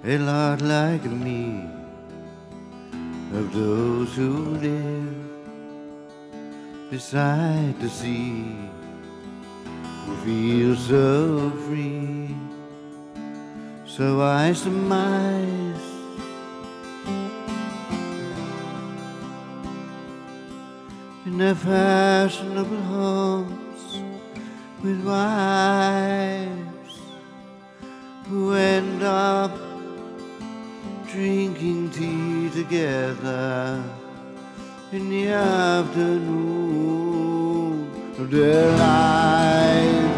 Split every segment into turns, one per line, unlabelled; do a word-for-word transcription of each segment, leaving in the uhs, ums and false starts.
a lot like me, of those who live beside the sea, who feel so free. So I surmise in their fashionable homes with wives who end up drinking tea together in the afternoon of their lives.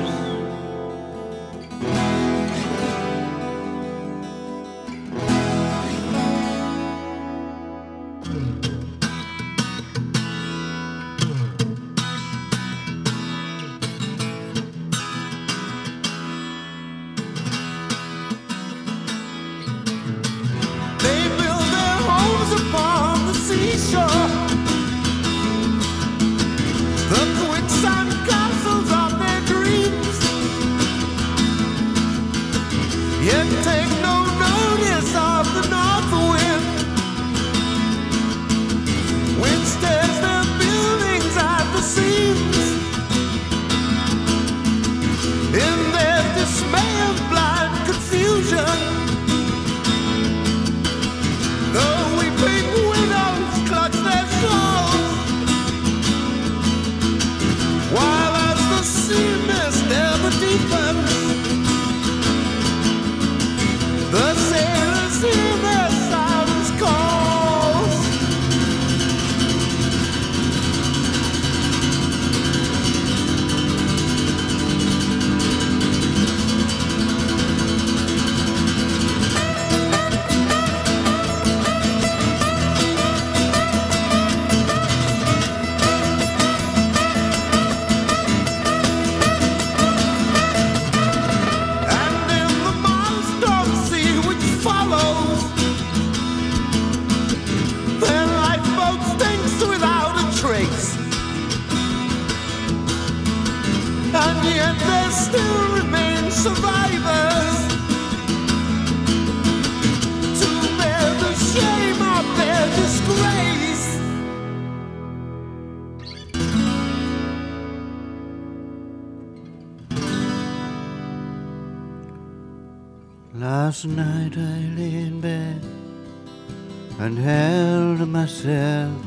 Last night I lay in bed and held myself,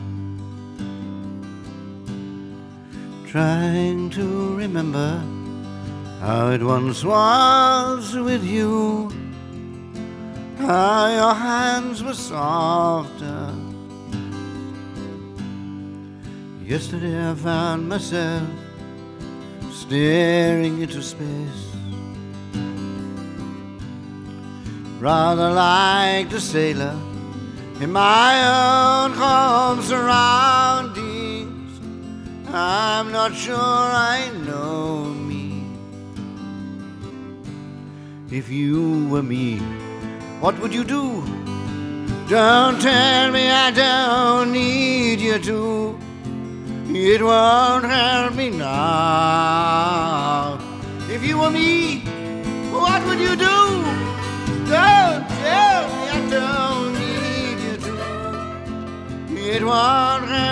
trying to remember how it once was with you, how your hands were softer. Yesterday I found myself staring into space, rather like the sailor in my own home surroundings. I'm not sure I know me. If you were me, what would you do? Don't tell me I don't need you to. It won't help me now. If you were me, what would you do? Don't tell me I don't need you to. It won't hurt.